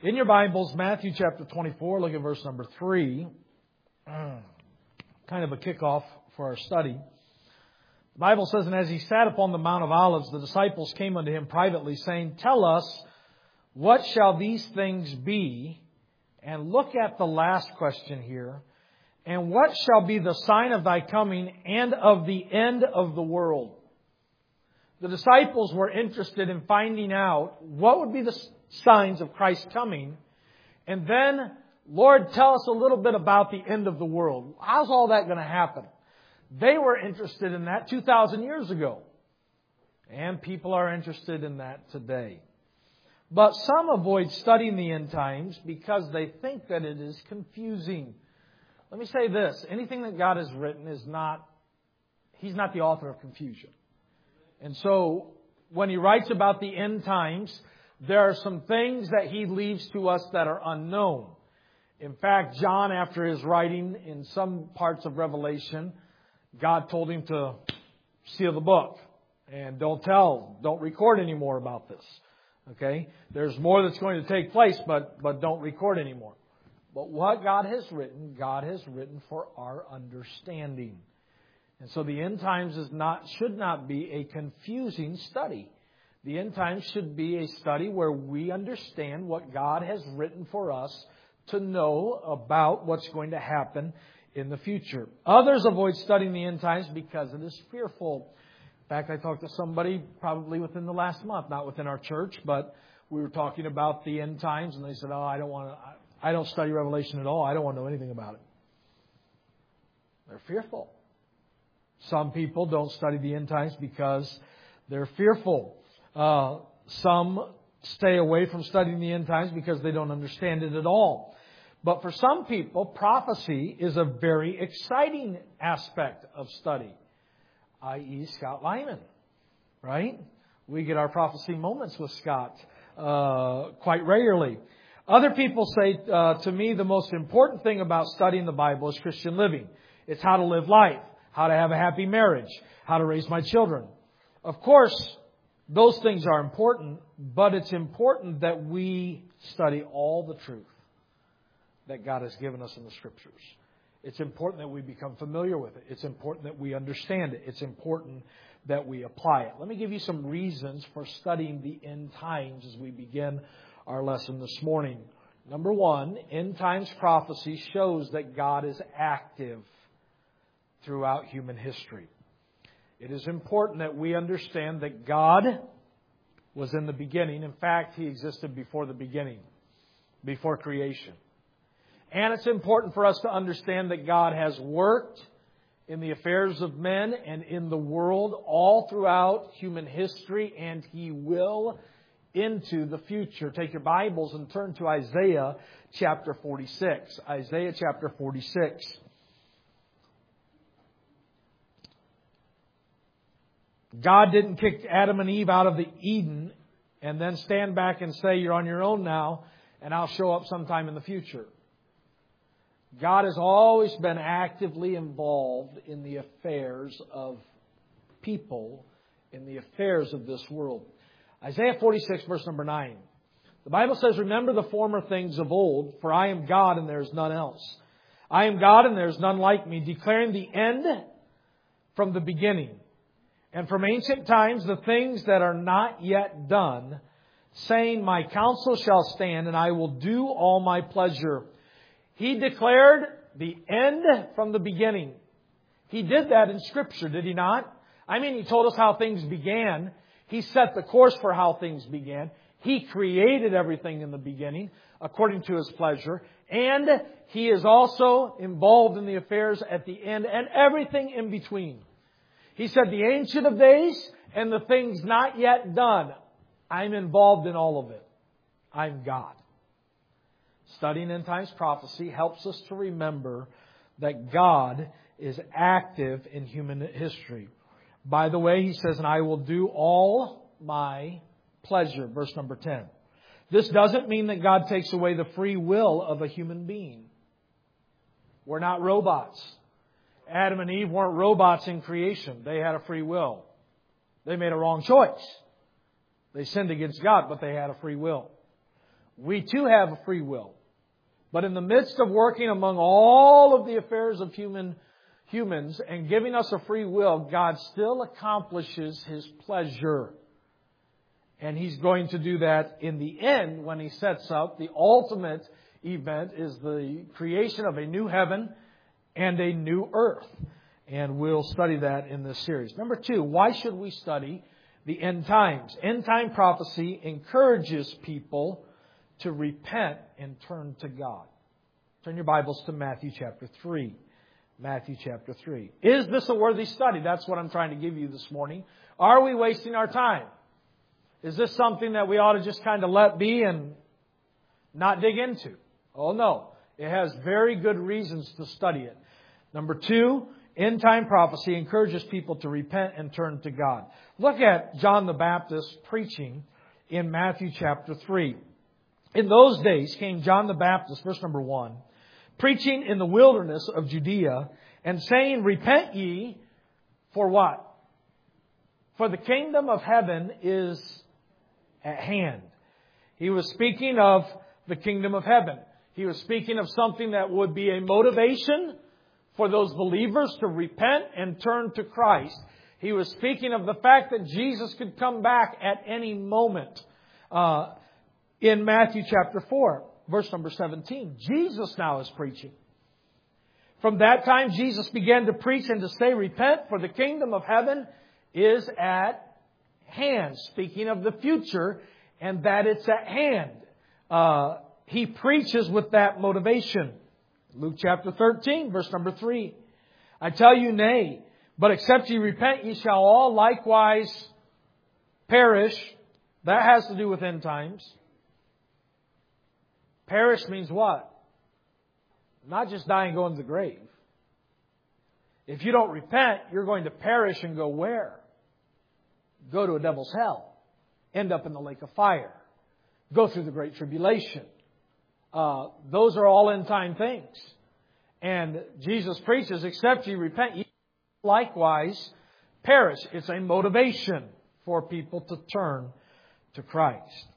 In your Bibles, Matthew chapter 24, look at verse number 3. Kind of a kickoff for our study. The Bible says, "And as he sat upon the Mount of Olives, the disciples came unto him privately, saying, Tell us, what shall these things be?" And look at the last question here. "And what shall be the sign of thy coming and of the end of the world?" The disciples were interested in finding out what would be the signs of Christ's coming. And then, Lord, tell us a little bit about the end of the world. How's all that going to happen? They were interested in that 2,000 years ago. And people are interested in that today. But some avoid studying the end times because they think that it is confusing. Let me say this. Anything that God has written is not, He's not the author of confusion. And so, when He writes about the end times, there are some things that He leaves to us that are unknown. In fact, John, after his writing in some parts of Revelation, God told him to seal the book. And don't record any more about this. Okay? There's more that's going to take place, but don't record anymore. But what God has written for our understanding. And so the end times should not be a confusing study. The end times should be a study where we understand what God has written for us to know about what's going to happen in the future. Others avoid studying the end times because it is fearful. In fact, I talked to somebody probably within the last month, not within our church, but we were talking about the end times, and they said, I don't study Revelation at all. I don't want to know anything about it. They're fearful. Some people don't study the end times because they're fearful. Some stay away from studying the end times because they don't understand it at all. But for some people, prophecy is a very exciting aspect of study, i.e. Scott Lyman, right? We get our prophecy moments with Scott quite regularly. Other people say to me the most important thing about studying the Bible is Christian living. It's how to live life, how to have a happy marriage, how to raise my children. Of course, those things are important, but it's important that we study all the truth that God has given us in the Scriptures. It's important that we become familiar with it. It's important that we understand it. It's important that we apply it. Let me give you some reasons for studying the end times as we begin our lesson this morning. Number one, end times prophecy shows that God is active throughout human history. It is important that we understand that God was in the beginning. In fact, He existed before the beginning, before creation. And it's important for us to understand that God has worked in the affairs of men and in the world all throughout human history, and He will into the future. Take your Bibles and turn to Isaiah chapter 46. Isaiah chapter 46. God didn't kick Adam and Eve out of the Eden and then stand back and say, you're on your own now, and I'll show up sometime in the future. God has always been actively involved in the affairs of people, in the affairs of this world. Isaiah 46, verse number 9. The Bible says, "Remember the former things of old, for I am God and there is none else. I am God and there is none like me, declaring the end from the beginning. And from ancient times the things that are not yet done, saying, My counsel shall stand, and I will do all my pleasure." He declared the end from the beginning. He did that in Scripture, did He not? I mean, He told us how things began. He set the course for how things began. He created everything in the beginning according to His pleasure. And He is also involved in the affairs at the end and everything in between. He said, the Ancient of Days and the things not yet done, I'm involved in all of it. I'm God. Studying end times prophecy helps us to remember that God is active in human history. By the way, He says, and I will do all my pleasure. Verse number 10. This doesn't mean that God takes away the free will of a human being. We're not robots. Adam and Eve weren't robots in creation. They had a free will. They made a wrong choice. They sinned against God, but they had a free will. We too have a free will. But in the midst of working among all of the affairs of humans and giving us a free will, God still accomplishes His pleasure. And He's going to do that in the end when He sets up the ultimate event is the creation of a new heaven and a new earth. And we'll study that in this series. Number 2, why should we study the end times? End time prophecy encourages people to repent and turn to God. Turn your Bibles to Matthew chapter 3. Matthew chapter 3. Is this a worthy study? That's what I'm trying to give you this morning. Are we wasting our time? Is this something that we ought to just kind of let be and not dig into? Oh no. It has very good reasons to study it. Number 2, end time prophecy encourages people to repent and turn to God. Look at John the Baptist preaching in Matthew chapter 3. In those days came John the Baptist, verse number 1, preaching in the wilderness of Judea and saying, repent ye for what? For the kingdom of heaven is at hand. He was speaking of the kingdom of heaven. He was speaking of something that would be a motivation for those believers to repent and turn to Christ. He was speaking of the fact that Jesus could come back at any moment. In Matthew chapter 4, verse number 17, Jesus now is preaching. From that time, Jesus began to preach and to say, repent, for the kingdom of heaven is at hand. Speaking of the future, and that it's at hand. He preaches with that motivation. Luke chapter 13, verse number 3. I tell you, nay, but except ye repent, ye shall all likewise perish. That has to do with end times. Perish means what? Not just die and go into the grave. If you don't repent, you're going to perish and go where? Go to a devil's hell. End up in the lake of fire. Go through the great tribulation. Those are all end time things. And Jesus preaches, except ye repent, ye likewise perish. It's a motivation for people to turn to Christ.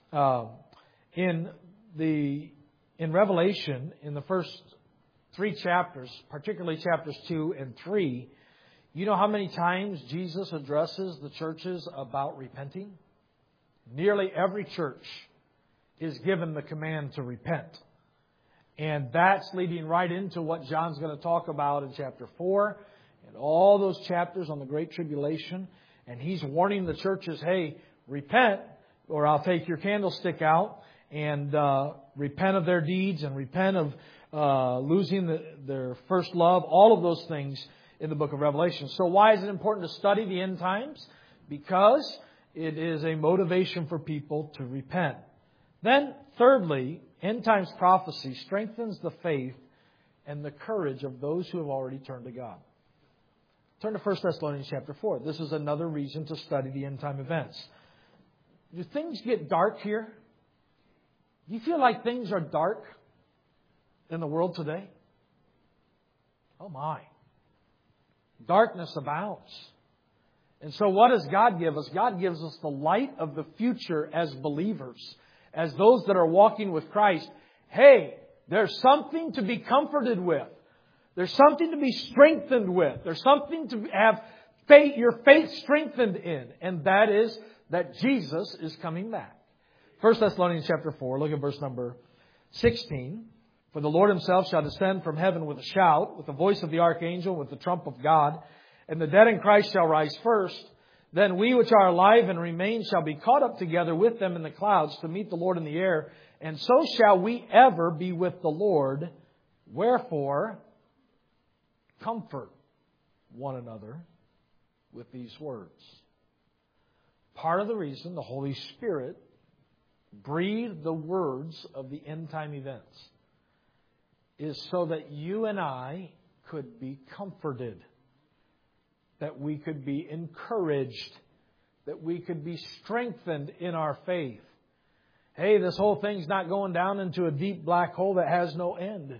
In Revelation, in the first 3 chapters, particularly chapters 2 and 3, you know how many times Jesus addresses the churches about repenting? Nearly every church is given the command to repent. And that's leading right into what John's going to talk about in chapter 4 and all those chapters on the Great Tribulation. And he's warning the churches, hey, repent or I'll take your candlestick out. And repent of their deeds and repent of losing their first love. All of those things in the book of Revelation. So why is it important to study the end times? Because it is a motivation for people to repent. Then, thirdly, end times prophecy strengthens the faith and the courage of those who have already turned to God. Turn to 1 Thessalonians chapter 4. This is another reason to study the end time events. Do things get dark here? Do you feel like things are dark in the world today? Oh my. Darkness abounds. And so what does God give us? God gives us the light of the future as believers, as those that are walking with Christ. Hey, there's something to be comforted with. There's something to be strengthened with. There's something to have faith, your faith strengthened in. And that is that Jesus is coming back. 1 Thessalonians chapter 4, look at verse number 16. For the Lord Himself shall descend from heaven with a shout, with the voice of the archangel, with the trump of God, and the dead in Christ shall rise first. Then we which are alive and remain shall be caught up together with them in the clouds to meet the Lord in the air, and so shall we ever be with the Lord. Wherefore, comfort one another with these words. Part of the reason the Holy Spirit breathed the words of the end time events is so that you and I could be comforted, that we could be encouraged, that we could be strengthened in our faith. Hey, this whole thing's not going down into a deep black hole that has no end.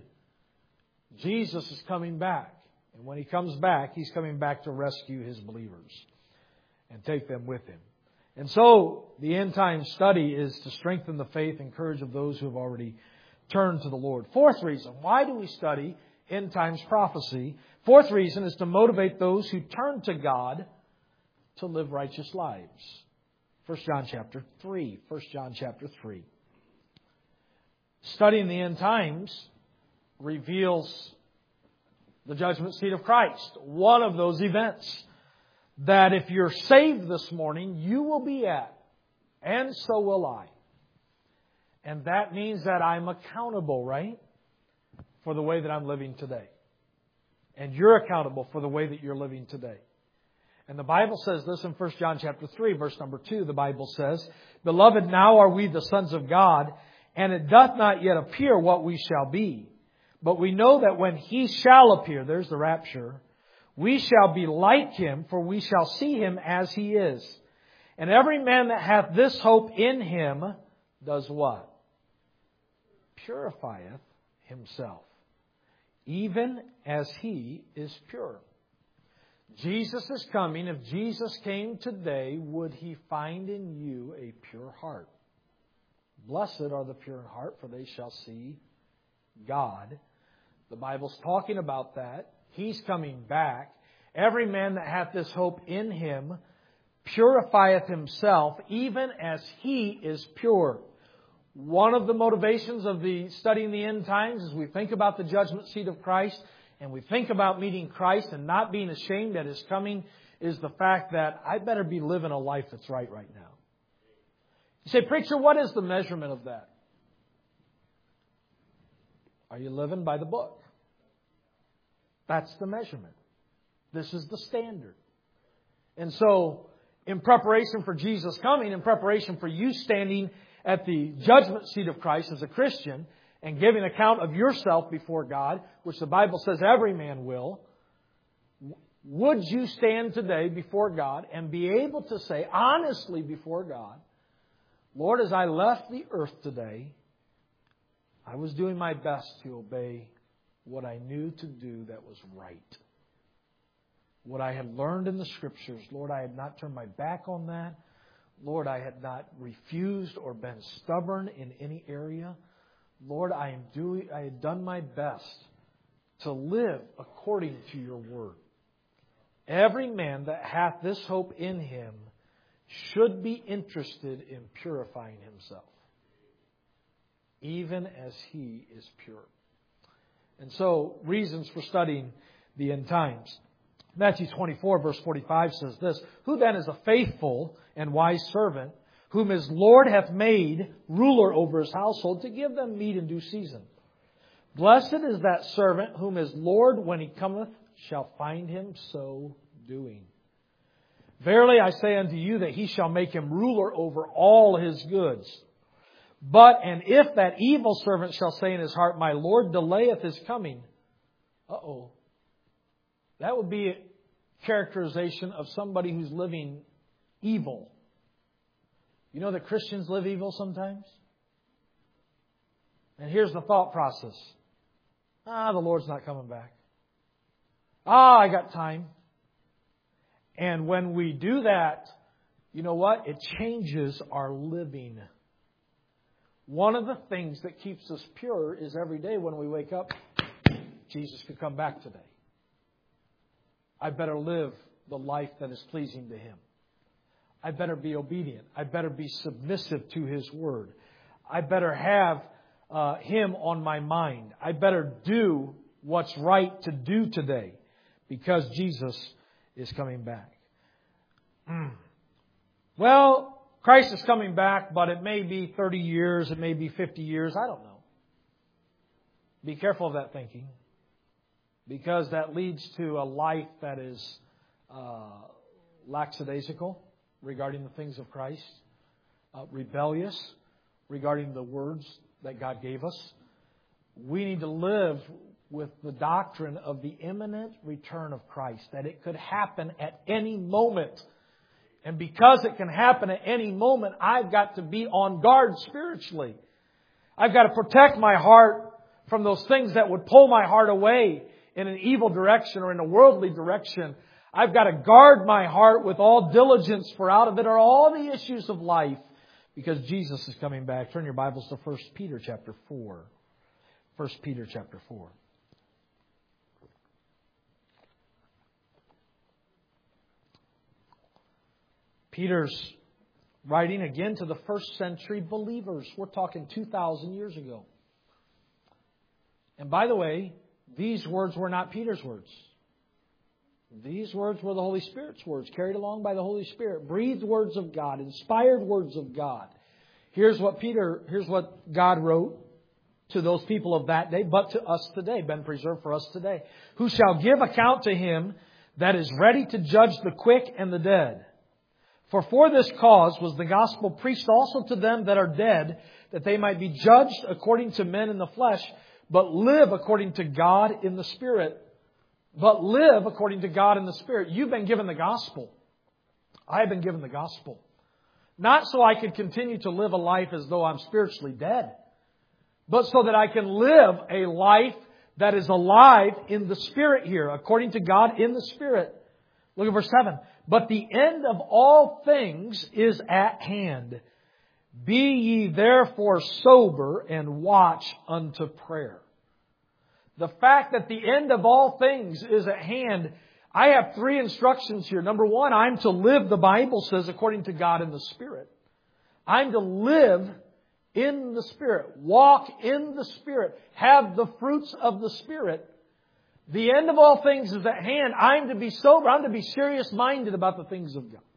Jesus is coming back. And when He comes back, He's coming back to rescue His believers and take them with Him. And so, the end time study is to strengthen the faith and courage of those who have already turned to the Lord. Fourth reason, why do we study end times prophecy? Fourth reason is to motivate those who turn to God to live righteous lives. 1 John chapter 3. 1 John chapter 3. Studying the end times reveals the judgment seat of Christ. One of those events that if you're saved this morning, you will be at. And so will I. And that means that I'm accountable, right? For the way that I'm living today. And you're accountable for the way that you're living today. And the Bible says this in 1 John chapter 3, verse number 2. The Bible says, Beloved, now are we the sons of God, and it doth not yet appear what we shall be. But we know that when He shall appear, there's the rapture, we shall be like Him, for we shall see Him as He is. And every man that hath this hope in Him does what? Purifieth himself, even as He is pure. Jesus is coming. If Jesus came today, would He find in you a pure heart? Blessed are the pure in heart, for they shall see God. The Bible's talking about that. He's coming back. Every man that hath this hope in Him purifieth himself, even as He is pure. One of the motivations of the studying the end times as we think about the judgment seat of Christ and we think about meeting Christ and not being ashamed at His coming is the fact that I better be living a life that's right now. You say, Preacher, what is the measurement of that? Are you living by the book? That's the measurement. This is the standard. And so, in preparation for Jesus coming, in preparation for you standing at the judgment seat of Christ as a Christian and giving account of yourself before God, which the Bible says every man will, would you stand today before God and be able to say honestly before God, Lord, as I left the earth today, I was doing my best to obey what I knew to do that was right. What I had learned in the Scriptures, Lord, I had not turned my back on that. Lord, I had not refused or been stubborn in any area. Lord, I had done my best to live according to Your Word. Every man that hath this hope in him should be interested in purifying himself, even as he is pure. And so, reasons for studying the end times. Matthew 24, verse 45 says this, Who then is a faithful and wise servant, whom his Lord hath made ruler over his household, to give them meat in due season? Blessed is that servant whom his Lord, when he cometh, shall find him so doing. Verily I say unto you that he shall make him ruler over all his goods. And if that evil servant shall say in his heart, My Lord delayeth his coming. That would be a characterization of somebody who's living evil. You know that Christians live evil sometimes? And here's the thought process. The Lord's not coming back. I got time. And when we do that, you know what? It changes our living. One of the things that keeps us pure is every day when we wake up, Jesus could come back today. I better live the life that is pleasing to Him. I better be obedient. I better be submissive to His Word. I better have Him on my mind. I better do what's right to do today because Jesus is coming back. Well, Christ is coming back, but it may be 30 years, it may be 50 years, I don't know. Be careful of that thinking, because that leads to a life that is lackadaisical regarding the things of Christ, rebellious regarding the words that God gave us. We need to live with the doctrine of the imminent return of Christ, that it could happen at any moment. And because it can happen at any moment, I've got to be on guard spiritually. I've got to protect my heart from those things that would pull my heart away in an evil direction or in a worldly direction. I've got to guard my heart with all diligence, for out of it are all the issues of life, because Jesus is coming back. Turn your Bibles to 1 Peter chapter 4. 1 Peter chapter 4. Peter's writing again to the first century believers. We're talking 2,000 years ago. And by the way, these words were not Peter's words. These words were the Holy Spirit's words, carried along by the Holy Spirit. Breathed words of God, inspired words of God. Here's what God wrote to those people of that day, but to us today, been preserved for us today. Who shall give account to Him that is ready to judge the quick and the dead. For this cause was the gospel preached also to them that are dead, that they might be judged according to men in the flesh, but live according to God in the Spirit. But live according to God in the Spirit. You've been given the gospel. I have been given the gospel. Not so I could continue to live a life as though I'm spiritually dead, but so that I can live a life that is alive in the Spirit here, according to God in the Spirit. Look at verse 7. But the end of all things is at hand. Be ye therefore sober and watch unto prayer. The fact that the end of all things is at hand, I have 3 instructions here. Number 1, I'm to live, the Bible says, according to God in the Spirit. I'm to live in the Spirit. Walk in the Spirit. Have the fruits of the Spirit. The end of all things is at hand. I'm to be sober. I'm to be serious-minded about the things of God.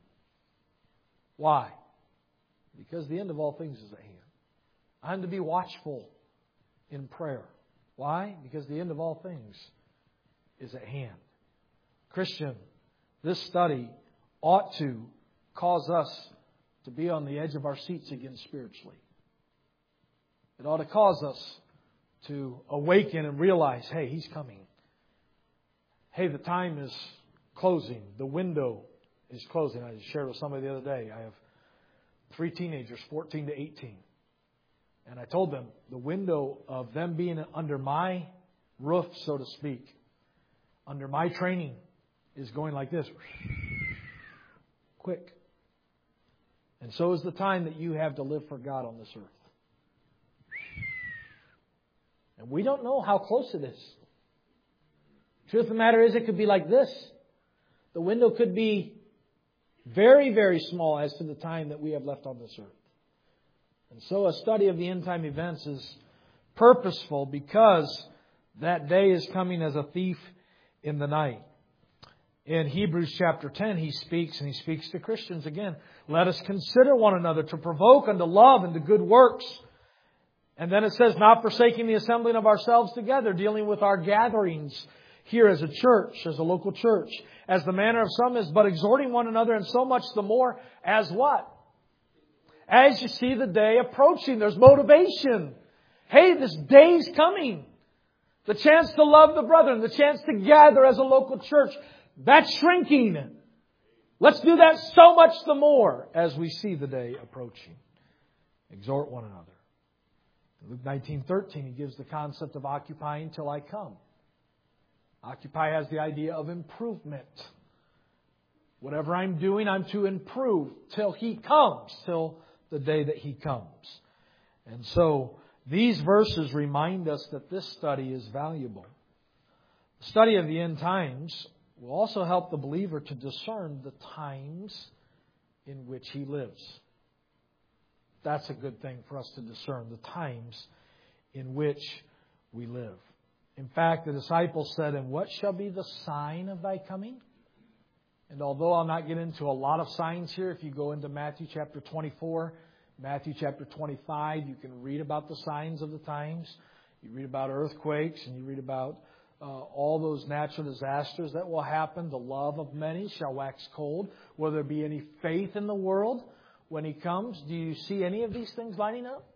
Why? Because the end of all things is at hand. I'm to be watchful in prayer. Why? Because the end of all things is at hand. Christian, this study ought to cause us to be on the edge of our seats again spiritually. It ought to cause us to awaken and realize, hey, He's coming. Hey, the time is closing. The window is closing. I shared with somebody the other day. I have 3 teenagers, 14 to 18. And I told them the window of them being under my roof, so to speak, under my training, is going like this. Quick. And so is the time that you have to live for God on this earth. And we don't know how close it is. Truth of the matter is, it could be like this. The window could be very, very small as to the time that we have left on this earth. And so a study of the end time events is purposeful because that day is coming as a thief in the night. In Hebrews chapter 10, he speaks to Christians again. Let us consider one another to provoke unto love and to good works. And then it says, not forsaking the assembling of ourselves together, dealing with our gatherings here as a church, as a local church, as the manner of some is, but exhorting one another, and so much the more as what? As you see the day approaching, there's motivation. Hey, this day's coming. The chance to love the brethren, the chance to gather as a local church, that's shrinking. Let's do that so much the more as we see the day approaching. Exhort one another. In Luke 19:13, he gives the concept of occupying till I come. Occupy has the idea of improvement. Whatever I'm doing, I'm to improve till He comes, till the day that He comes. And so these verses remind us that this study is valuable. The study of the end times will also help the believer to discern the times in which he lives. That's a good thing for us to discern, the times in which we live. In fact, the disciples said, and what shall be the sign of thy coming? And although I'll not get into a lot of signs here, if you go into Matthew chapter 24, Matthew chapter 25, you can read about the signs of the times. You read about earthquakes and you read about all those natural disasters that will happen. The love of many shall wax cold. Will there be any faith in the world when He comes? Do you see any of these things lining up?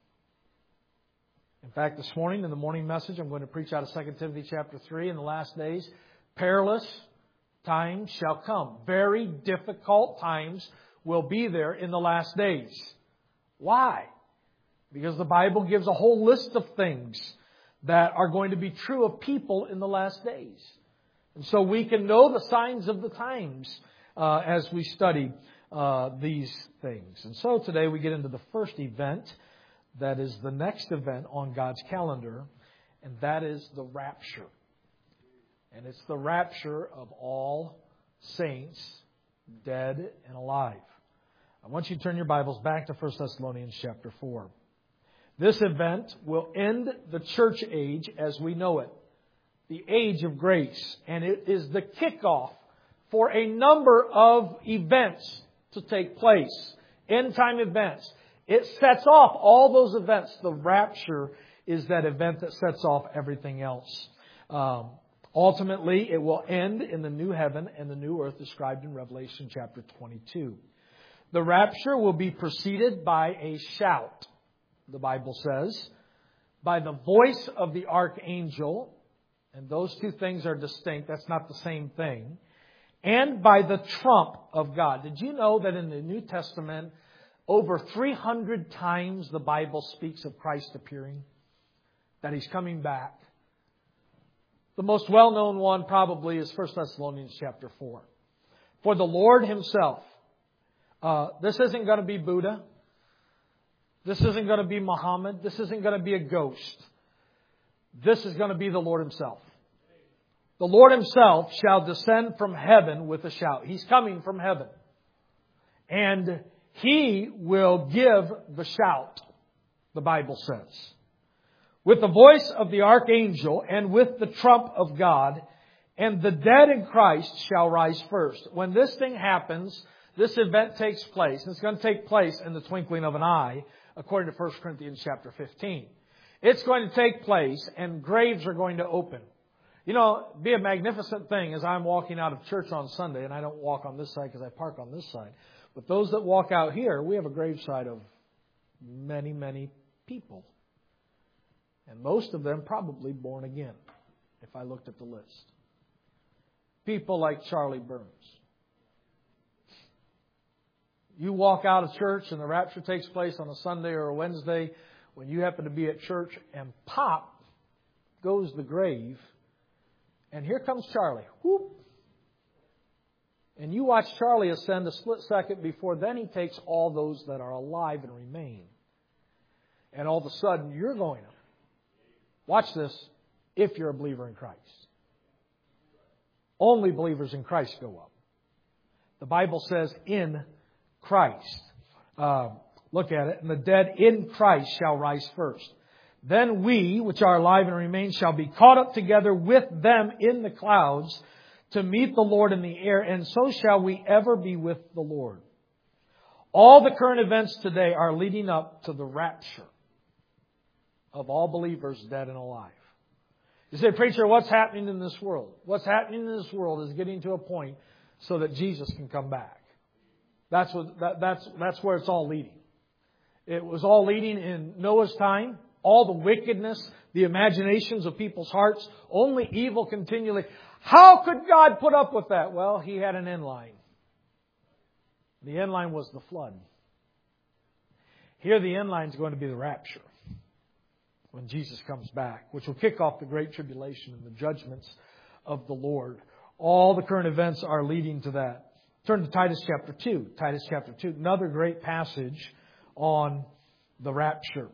In fact, this morning in the morning message, I'm going to preach out of 2 Timothy chapter 3. In the last days, perilous times shall come. Very difficult times will be there in the last days. Why? Because the Bible gives a whole list of things that are going to be true of people in the last days. And so we can know the signs of the times as we study these things. And so today we get into the first event that is the next event on God's calendar, and that is the rapture. And it's the rapture of all saints, dead and alive. I want you to turn your Bibles back to 1 Thessalonians chapter 4. This event will end the church age as we know it, the age of grace. And it is the kickoff for a number of events to take place, end-time events. It sets off all those events. The rapture is that event that sets off everything else. Ultimately, it will end in the new heaven and the new earth described in Revelation chapter 22. The rapture will be preceded by a shout, the Bible says, by the voice of the archangel, and those two things are distinct, that's not the same thing, and by the trump of God. Did you know that in the New Testament, over 300 times the Bible speaks of Christ appearing? That He's coming back. The most well-known one probably is 1 Thessalonians chapter 4. For the Lord Himself, this isn't going to be Buddha. This isn't going to be Muhammad. This isn't going to be a ghost. This is going to be the Lord Himself. The Lord Himself shall descend from heaven with a shout. He's coming from heaven. And He will give the shout, the Bible says. With the voice of the archangel and with the trump of God, and the dead in Christ shall rise first. When this thing happens, this event takes place. And it's going to take place in the twinkling of an eye, according to 1 Corinthians chapter 15. It's going to take place and graves are going to open. You know, it'd be a magnificent thing as I'm walking out of church on Sunday, and I don't walk on this side because I park on this side. But those that walk out here, we have a graveside of many, many people. And most of them probably born again, if I looked at the list. People like Charlie Burns. You walk out of church and the rapture takes place on a Sunday or a Wednesday when you happen to be at church, and pop goes the grave, and here comes Charlie. Whoop! And you watch Charlie ascend a split second before then He takes all those that are alive and remain. And all of a sudden you're going up. Watch this, if you're a believer in Christ. Only believers in Christ go up. The Bible says in Christ. Look at it. And the dead in Christ shall rise first. Then we, which are alive and remain, shall be caught up together with them in the clouds to meet the Lord in the air, and so shall we ever be with the Lord. All the current events today are leading up to the rapture of all believers, dead and alive. You say, preacher, what's happening in this world? What's happening in this world is getting to a point so that Jesus can come back. That's where it's all leading. It was all leading in Noah's time. All the wickedness, the imaginations of people's hearts, only evil continually. How could God put up with that? Well, He had an end line. The end line was the flood. Here the end line is going to be the rapture, when Jesus comes back, which will kick off the great tribulation and the judgments of the Lord. All the current events are leading to that. Turn to Titus chapter 2. Titus chapter 2, another great passage on the rapture.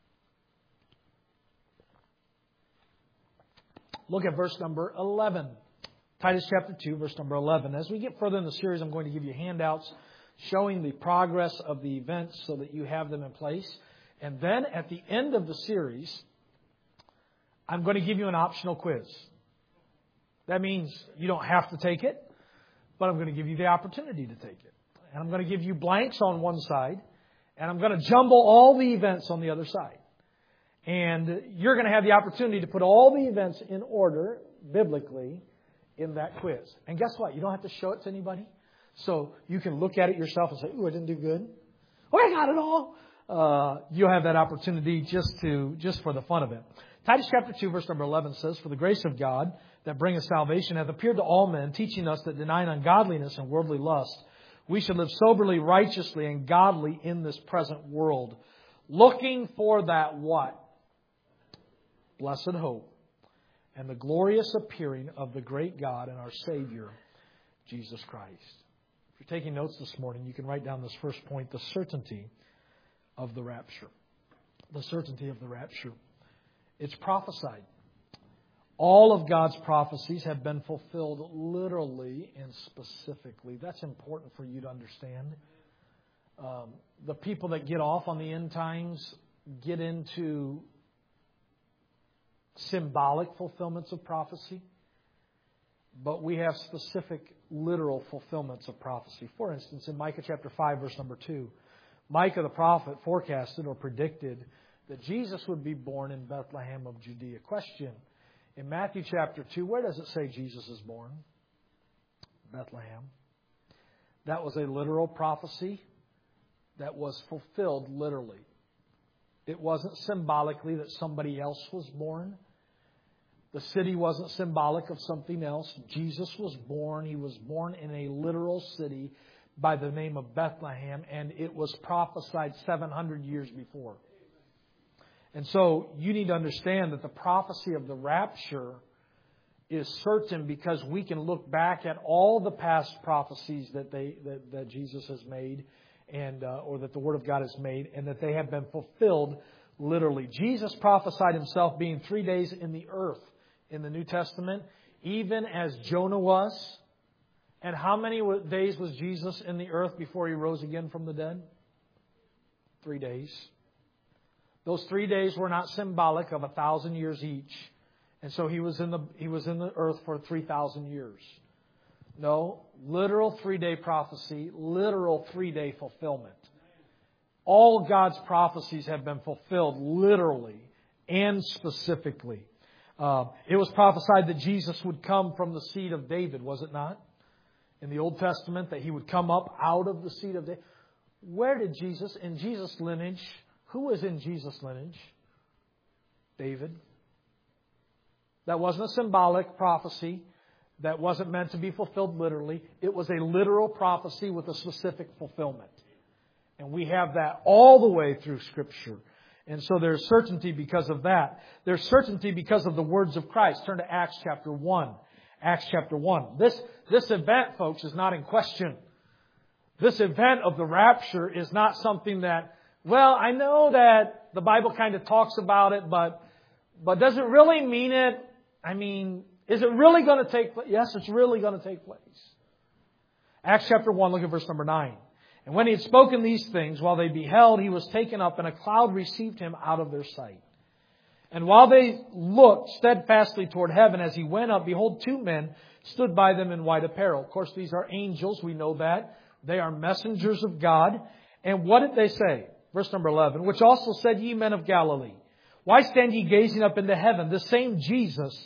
Look at verse number 11. Titus chapter 2, verse number 11. As we get further in the series, I'm going to give you handouts showing the progress of the events so that you have them in place. And then at the end of the series, I'm going to give you an optional quiz. That means you don't have to take it, but I'm going to give you the opportunity to take it. And I'm going to give you blanks on one side, and I'm going to jumble all the events on the other side. And you're going to have the opportunity to put all the events in order, biblically, in that quiz. And guess what? You don't have to show it to anybody. So you can look at it yourself and say, ooh, I didn't do good. Oh, I got it all. You'll have that opportunity just for the fun of it. Titus chapter 2, verse number 11 says, For the grace of God that bringeth salvation hath appeared to all men, teaching us that denying ungodliness and worldly lust, we should live soberly, righteously, and godly in this present world. Looking for that what? Blessed hope and the glorious appearing of the great God and our Savior, Jesus Christ. If you're taking notes this morning, you can write down this first point, the certainty of the rapture. The certainty of the rapture. It's prophesied. All of God's prophecies have been fulfilled literally and specifically. That's important for you to understand. The people that get off on the end times get into symbolic fulfillments of prophecy, but we have specific literal fulfillments of prophecy. For instance, in Micah chapter 5, verse number 2, Micah the prophet forecasted or predicted that Jesus would be born in Bethlehem of Judea. Question: in Matthew chapter 2, where does it say Jesus is born? Bethlehem. That was a literal prophecy that was fulfilled literally. It wasn't symbolically that somebody else was born. The city wasn't symbolic of something else. Jesus was born. He was born in a literal city by the name of Bethlehem, and it was prophesied 700 years before. And so you need to understand that the prophecy of the rapture is certain because we can look back at all the past prophecies that Jesus has made, and or that the Word of God has made, and that they have been fulfilled literally. Jesus prophesied Himself being 3 days in the earth in the New Testament, even as Jonah was. And how many days was Jesus in the earth before He rose again from the dead? 3 days. Those 3 days were not symbolic of 1,000 years each. And so He was in the earth for 3,000 years. No, literal 3-day prophecy, literal 3-day fulfillment. All God's prophecies have been fulfilled literally and specifically. It was prophesied that Jesus would come from the seed of David, was it not? In the Old Testament, that He would come up out of the seed of David. Where did Jesus, in Jesus' lineage, who was in Jesus' lineage? David. That wasn't a symbolic prophecy. That wasn't meant to be fulfilled literally. It was a literal prophecy with a specific fulfillment. And we have that all the way through Scripture. And so there's certainty because of that. There's certainty because of the words of Christ. Turn to Acts chapter 1. Acts chapter 1. This event, folks, is not in question. This event of the rapture is not something that, well, I know that the Bible kind of talks about it, but does it really mean it? I mean, is it really going to take place? Yes, it's really going to take place. Acts chapter 1, look at verse number 9. And when He had spoken these things, while they beheld, He was taken up, and a cloud received Him out of their sight. And while they looked steadfastly toward heaven as He went up, behold, 2 men stood by them in white apparel. Of course, these are angels. We know that. They are messengers of God. And what did they say? Verse number 11. Which also said, ye men of Galilee, why stand ye gazing up into heaven? The same Jesus,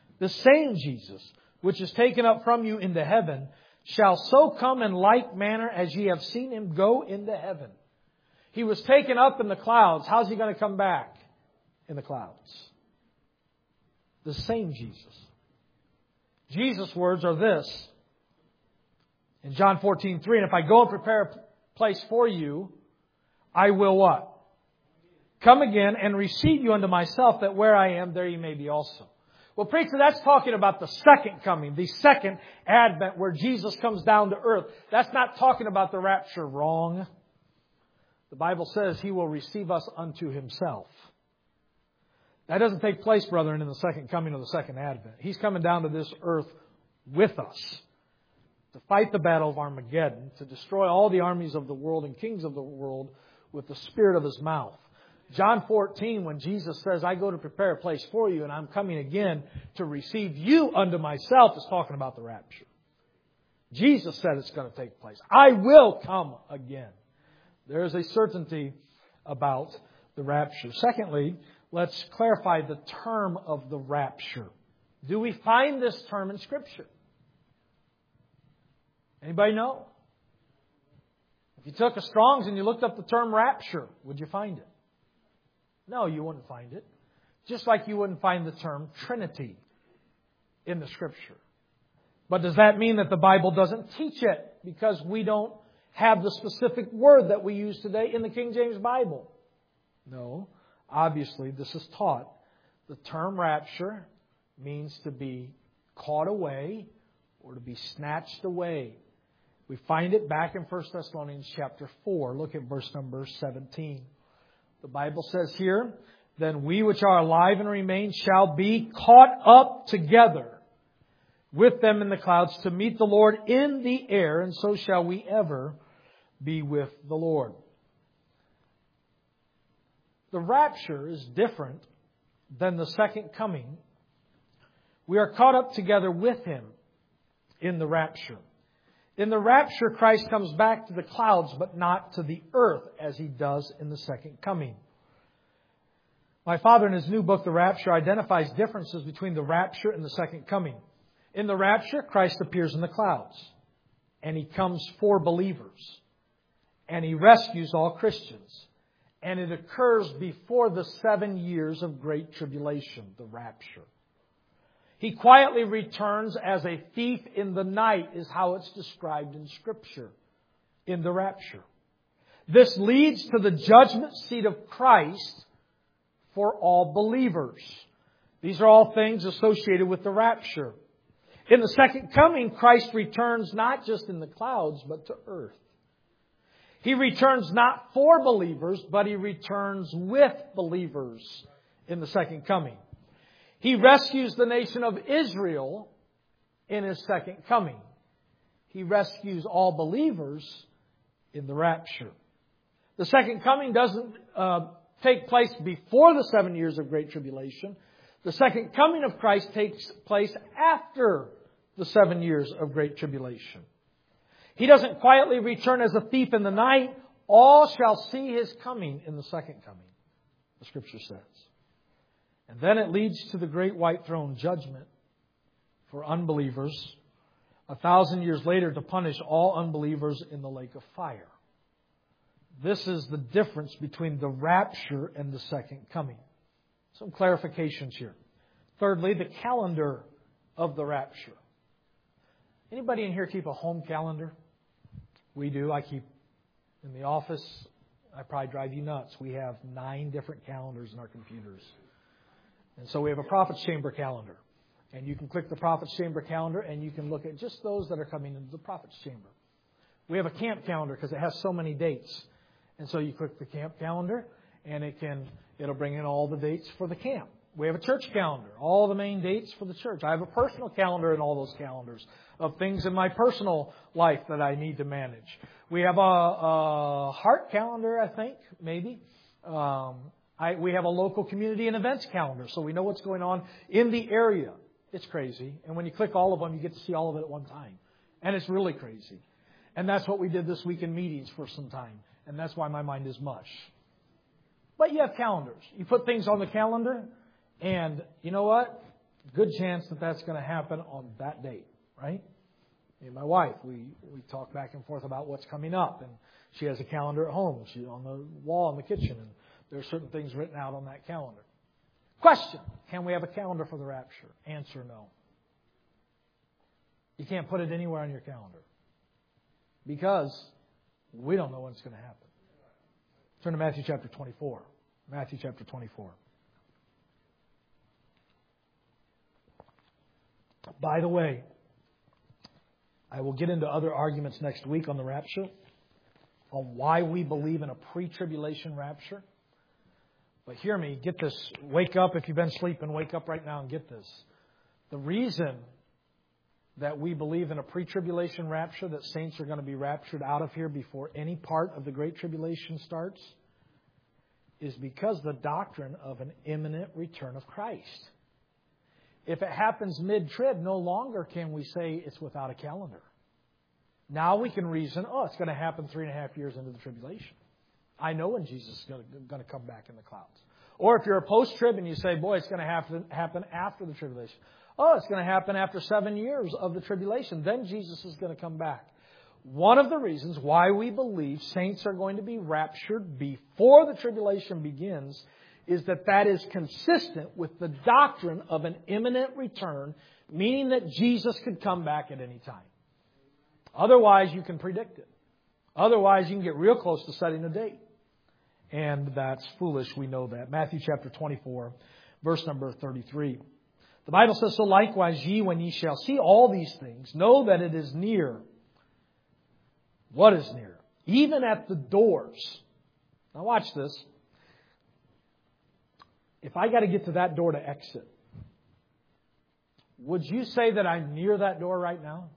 which is taken up from you into heaven, shall so come in like manner as ye have seen Him go into heaven. He was taken up in the clouds. How's He going to come back? In the clouds. The same Jesus. Jesus' words are this. In John 14:3, and if I go and prepare a place for you, I will what? Come again and receive you unto myself, that where I am, there you may be also. Well, preacher, that's talking about the second coming, the second advent where Jesus comes down to earth. That's not talking about the rapture. Wrong. The Bible says He will receive us unto Himself. That doesn't take place, brethren, in the second coming or the second advent. He's coming down to this earth with us to fight the battle of Armageddon, to destroy all the armies of the world and kings of the world with the spirit of His mouth. John 14, when Jesus says, I go to prepare a place for you and I'm coming again to receive you unto myself, is talking about the rapture. Jesus said it's going to take place. I will come again. There is a certainty about the rapture. Secondly, let's clarify the term of the rapture. Do we find this term in Scripture? Anybody know? If you took a Strong's and you looked up the term rapture, would you find it? No, you wouldn't find it. Just like you wouldn't find the term Trinity in the Scripture. But does that mean that the Bible doesn't teach it because we don't have the specific word that we use today in the King James Bible? No. Obviously, this is taught. The term rapture means to be caught away or to be snatched away. We find it back in 1 Thessalonians chapter 4. Look at verse number 17. The Bible says here, "Then we which are alive and remain shall be caught up together with them in the clouds to meet the Lord in the air, and so shall we ever be with the Lord." The rapture is different than the second coming. We are caught up together with Him in the rapture. In the rapture, Christ comes back to the clouds, but not to the earth as He does in the second coming. My father, in his new book, The Rapture, identifies differences between the rapture and the second coming. In the rapture, Christ appears in the clouds, and He comes for believers, and He rescues all Christians. And it occurs before the 7 years of great tribulation, the rapture. He quietly returns as a thief in the night, is how it's described in Scripture, in the rapture. This leads to the judgment seat of Christ for all believers. These are all things associated with the rapture. In the second coming, Christ returns not just in the clouds, but to earth. He returns not for believers, but He returns with believers in the second coming. He rescues the nation of Israel in His second coming. He rescues all believers in the rapture. The second coming doesn't take place before the 7 years of great tribulation. The second coming of Christ takes place after the 7 years of great tribulation. He doesn't quietly return as a thief in the night. All shall see His coming in the second coming, the Scripture says. And then it leads to the great white throne judgment for unbelievers 1,000 years later to punish all unbelievers in the lake of fire. This is the difference between the rapture and the second coming. Some clarifications here. Thirdly, the calendar of the rapture. Anybody in here keep a home calendar? We do. I keep in the office. I probably drive you nuts. We have 9 different calendars in our computers. And so we have a Prophet's Chamber calendar. And you can click the Prophet's Chamber calendar and you can look at just those that are coming into the Prophet's Chamber. We have a camp calendar because it has so many dates. And so you click the camp calendar and it'll bring in all the dates for the camp. We have a church calendar, all the main dates for the church. I have a personal calendar in all those calendars of things in my personal life that I need to manage. We have a heart calendar, I think, maybe. We have a local community and events calendar, so we know what's going on in the area. It's crazy. And when you click all of them, you get to see all of it at one time. And it's really crazy. And that's what we did this week in meetings for some time. And that's why my mind is mush. But you have calendars. You put things on the calendar, and you know what? Good chance that that's going to happen on that date, right? Me and my wife, we talk back and forth about what's coming up. And she has a calendar at home. She's on the wall in the kitchen. And there are certain things written out on that calendar. Question: can we have a calendar for the rapture? Answer: no. You can't put it anywhere on your calendar because we don't know when it's going to happen. Turn to Matthew chapter 24. Matthew chapter 24. By the way, I will get into other arguments next week on the rapture, on why we believe in a pre-tribulation rapture. But hear me, get this. Wake up. If you've been sleeping, wake up right now and get this. The reason that we believe in a pre-tribulation rapture, that saints are going to be raptured out of here before any part of the Great Tribulation starts, is because the doctrine of an imminent return of Christ. If it happens mid-trib, no longer can we say it's without a calendar. Now we can reason, it's going to happen 3.5 years into the tribulation. I know when Jesus is going to come back in the clouds. Or if you're a post-trib and you say, it's going to happen after the tribulation. It's going to happen after 7 years of the tribulation. Then Jesus is going to come back. One of the reasons why we believe saints are going to be raptured before the tribulation begins is that is consistent with the doctrine of an imminent return, meaning that Jesus could come back at any time. Otherwise, you can predict it. Otherwise, you can get real close to setting a date. And that's foolish. We know that. Matthew chapter 24, verse number 33. The Bible says, so likewise ye, when ye shall see all these things, know that it is near. What is near? Even at the doors. Now watch this. If I got to get to that door to exit, would you say that I'm near that door right now?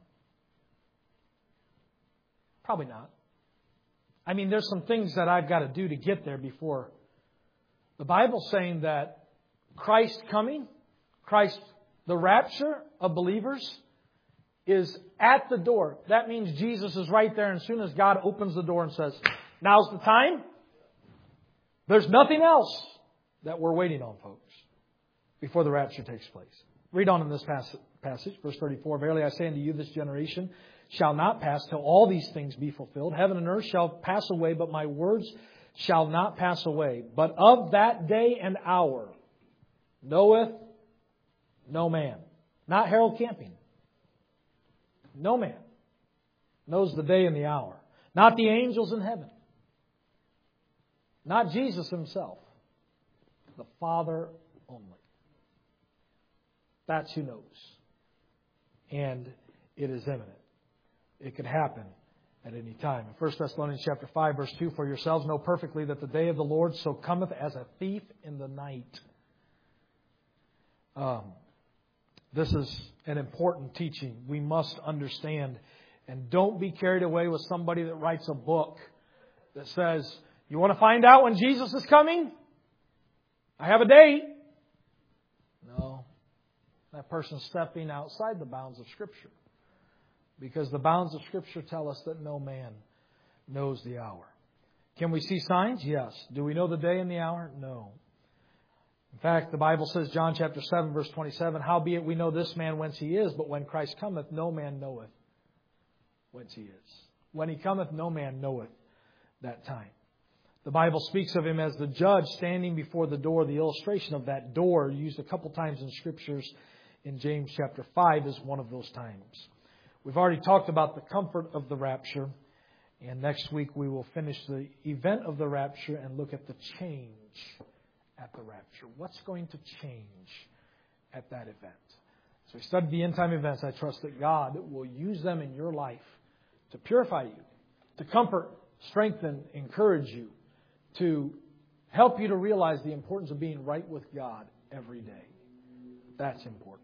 Probably not. I mean, there's some things that I've got to do to get there before. The Bible's saying that Christ coming, Christ, the rapture of believers, is at the door. That means Jesus is right there, and as soon as God opens the door and says, now's the time, there's nothing else that we're waiting on, folks, before the rapture takes place. Read on in this passage, verse 34. Verily I say unto you, this generation shall not pass till all these things be fulfilled. Heaven and earth shall pass away, but my words shall not pass away. But of that day and hour knoweth no man. Not Harold Camping. No man knows the day and the hour. Not the angels in heaven. Not Jesus Himself. The Father only. That's who knows. And it is imminent. It could happen at any time. In 1 Thessalonians chapter 5, verse 2, for yourselves know perfectly that the day of the Lord so cometh as a thief in the night. This is an important teaching. We must understand. And don't be carried away with somebody that writes a book that says, you want to find out when Jesus is coming? I have a date. No. That person's stepping outside the bounds of Scripture. Because the bounds of Scripture tell us that no man knows the hour. Can we see signs? Yes. Do we know the day and the hour? No. In fact, the Bible says, John chapter 7, verse 27, howbeit we know this man whence he is, but when Christ cometh, no man knoweth whence he is. When He cometh, no man knoweth that time. The Bible speaks of Him as the judge standing before the door. The illustration of that door, used a couple times in Scriptures in James chapter 5, is one of those times. We've already talked about the comfort of the rapture. And next week we will finish the event of the rapture and look at the change at the rapture. What's going to change at that event? So we studied the end time events. I trust that God will use them in your life to purify you, to comfort, strengthen, encourage you, to help you to realize the importance of being right with God every day. That's important.